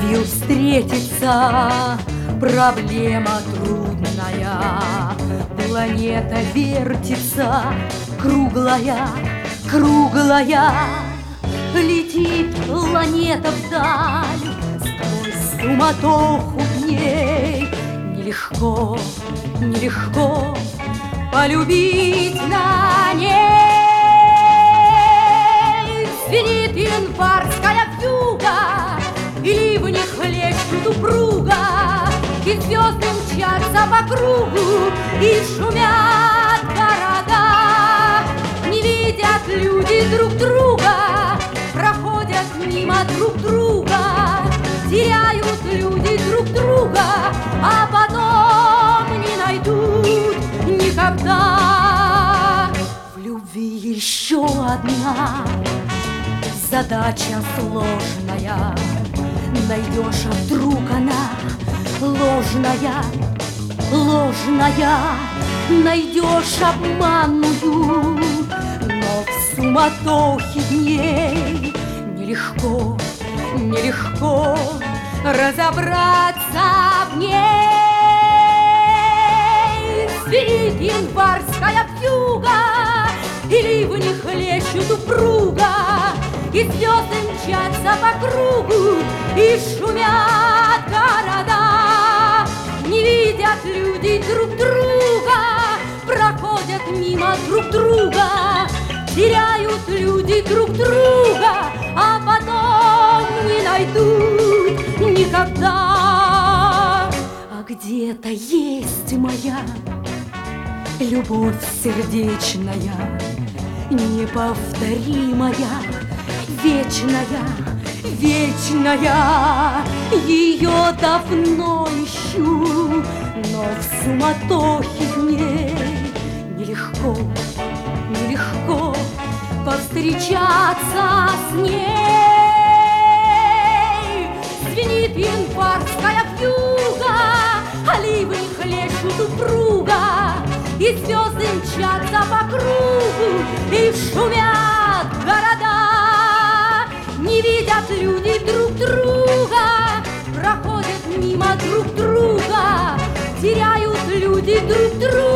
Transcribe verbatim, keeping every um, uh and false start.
любовью встретиться проблема трудная. Планета вертится, круглая, круглая. Летит планета вдаль сквозь суматоху дней. Нелегко, нелегко полюбить на ней. Звенит январская вьюга, и ливни хлещут упруга, и звезды мчатся по кругу, и шумят города. Не видят люди друг друга, проходят мимо друг друга, теряют люди друг друга, а потом не найдут никогда. В любви еще одна задача сложная. Найдешь, а вдруг она ложная, ложная. Найдешь обманную, но в суматохе дней нелегко, нелегко разобраться в ней. Звенит январская вьюга, и ливни хлещут упруга, и звезды мчатся по кругу, и шумят города. Не видят люди друг друга, проходят мимо друг друга, теряют люди друг друга, а потом не найдут никогда. А где-то есть моя любовь сердечная, неповторимая, вечная, вечная. Ее давно ищу, но в суматохе дней нелегко, нелегко повстречаться с ней. Звенит январская вьюга, а ливни хлещут упруга, и звезды мчатся по кругу, и шумят города. Не видят люди друг друга, проходят мимо друг друга, теряют люди друг друга.